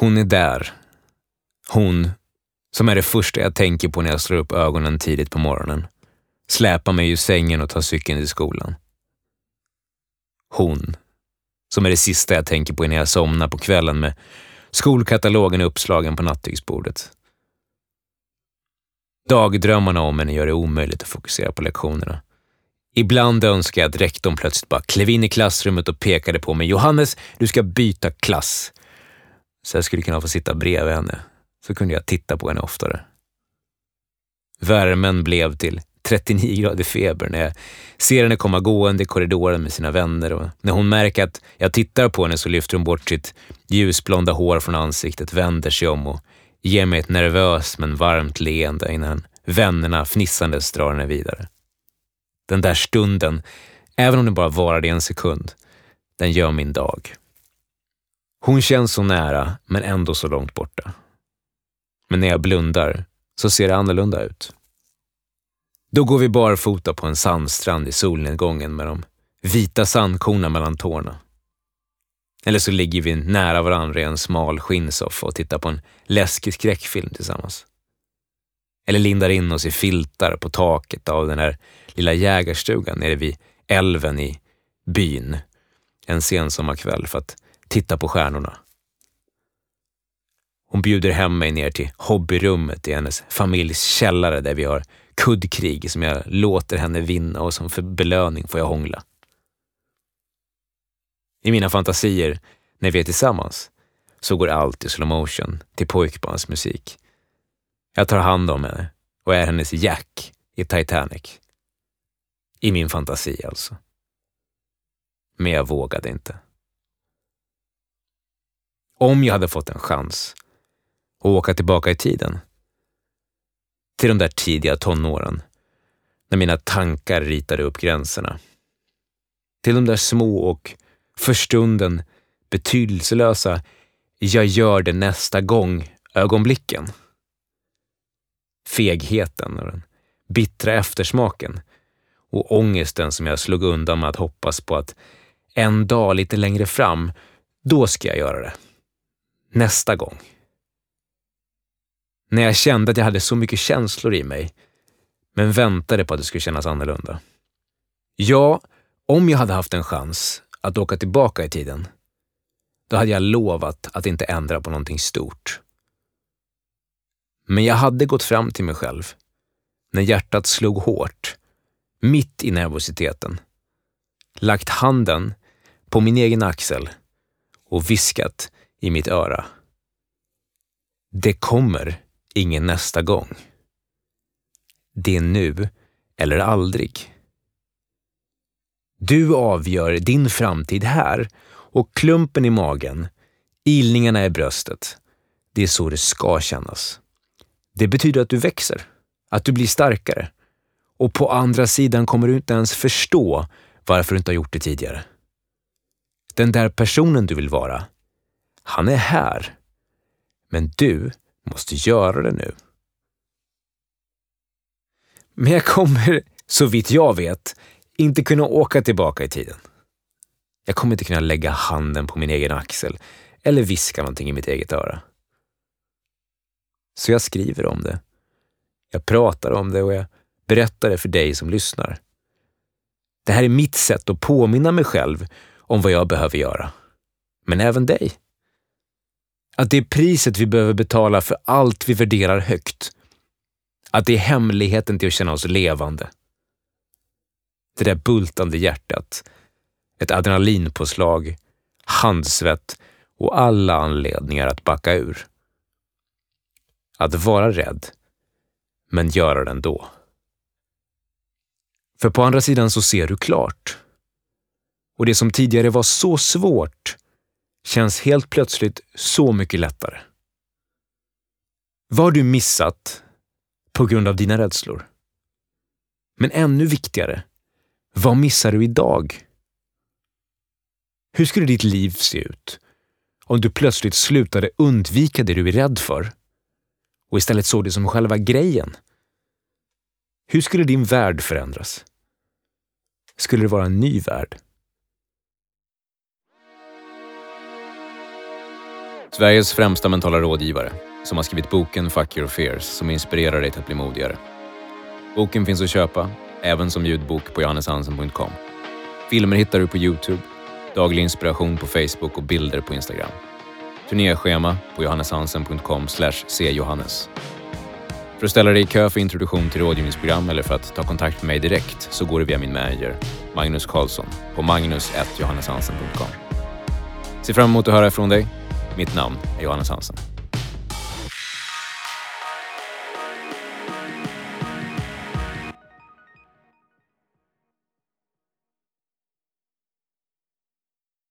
Hon är där. Hon som är det första jag tänker på när jag slår upp ögonen tidigt på morgonen. Släpar mig ur sängen och tar cykeln till skolan. Hon som är det sista jag tänker på när jag somnar på kvällen med skolkatalogen uppslagen på nattduksbordet. Dagdrömmarna om henne gör det omöjligt att fokusera på lektionerna. Ibland önskar jag att rektorn plötsligt bara klev in i klassrummet och pekade på mig. Johannes, du ska byta klass. Så jag skulle kunna få sitta bredvid henne. Så kunde jag titta på henne oftare. Värmen blev till 39 grader feber när jag ser henne komma gående i korridoren med sina vänner. Och när hon märker att jag tittar på henne så lyfter hon bort sitt ljusblonda hår från ansiktet, vänder sig om och ger mig ett nervöst men varmt leende innan vännerna fnissandes drar henne vidare. Den där stunden, även om det bara varade en sekund, den gör min dag. Hon känns så nära men ändå så långt borta. Men när jag blundar så ser det annorlunda ut. Då går vi barfota på en sandstrand i solnedgången med de vita sandkorna mellan tårna. Eller så ligger vi nära varandra i en smal skinnsoffa och tittar på en läskig skräckfilm tillsammans. Eller lindar in oss i filtar på taket av den här lilla jägarstugan nere vid älven i byn en sensommarkväll för att titta på stjärnorna. Hon bjuder hem mig ner till hobbyrummet i hennes familjs källare där vi har kuddkrig som jag låter henne vinna och som för belöning får jag hångla. I mina fantasier, när vi är tillsammans, så går allt i slow motion till pojkbarnsmusik. Jag tar hand om henne och är hennes Jack i Titanic. I min fantasi alltså. Men jag vågade inte. Om jag hade fått en chans att åka tillbaka i tiden, till de där tidiga tonåren, när mina tankar ritade upp gränserna. Till de där små och för stunden betydelselösa jag gör det nästa gång ögonblicken. Fegheten och den bittra eftersmaken och ångesten som jag slog undan med att hoppas på att en dag lite längre fram, då ska jag göra det. Nästa gång. När jag kände att jag hade så mycket känslor i mig, men väntade på att det skulle kännas annorlunda. Ja, om jag hade haft en chans att åka tillbaka i tiden, då hade jag lovat att inte ändra på någonting stort. Men jag hade gått fram till mig själv, när hjärtat slog hårt, mitt i nervositeten, lagt handen på min egen axel och viskat i mitt öra. Det kommer ingen nästa gång. Det är nu eller aldrig. Du avgör din framtid här och klumpen i magen, ilningarna i bröstet, det är så det ska kännas. Det betyder att du växer, att du blir starkare. Och på andra sidan kommer du inte ens förstå varför du inte har gjort det tidigare. Den där personen du vill vara, han är här. Men du måste göra det nu. Men jag kommer, så vitt jag vet, inte kunna åka tillbaka i tiden. Jag kommer inte kunna lägga handen på min egen axel eller viska någonting i mitt eget öra. Så jag skriver om det. Jag pratar om det och jag berättar det för dig som lyssnar. Det här är mitt sätt att påminna mig själv om vad jag behöver göra. Men även dig. Att det är priset vi behöver betala för allt vi värderar högt. Att det är hemligheten till att känna oss levande. Det där bultande hjärtat. Ett adrenalinpåslag, handsvett och alla anledningar att backa ur. Att vara rädd, men göra det ändå. För på andra sidan så ser du klart. Och det som tidigare var så svårt känns helt plötsligt så mycket lättare. Vad har du missat på grund av dina rädslor? Men ännu viktigare, vad missar du idag? Hur skulle ditt liv se ut om du plötsligt slutade undvika det du är rädd för och istället såg det som själva grejen? Hur skulle din värld förändras? Skulle det vara en ny värld? Sveriges främsta mentala rådgivare som har skrivit boken Fuck Your Fears som inspirerar dig till att bli modigare. Boken finns att köpa, även som ljudbok på johanneshansen.com. Filmer hittar du på YouTube, daglig inspiration på Facebook och bilder på Instagram. Turnéschema på johanneshansen.com/cjohannes. För att ställa dig i kö för introduktion till rådgivningsprogram eller för att ta kontakt med mig direkt så går du via min manager Magnus Karlsson på magnus@johanneshansen.com. Se fram emot att höra ifrån dig. Mitt namn är Johannes Hansen.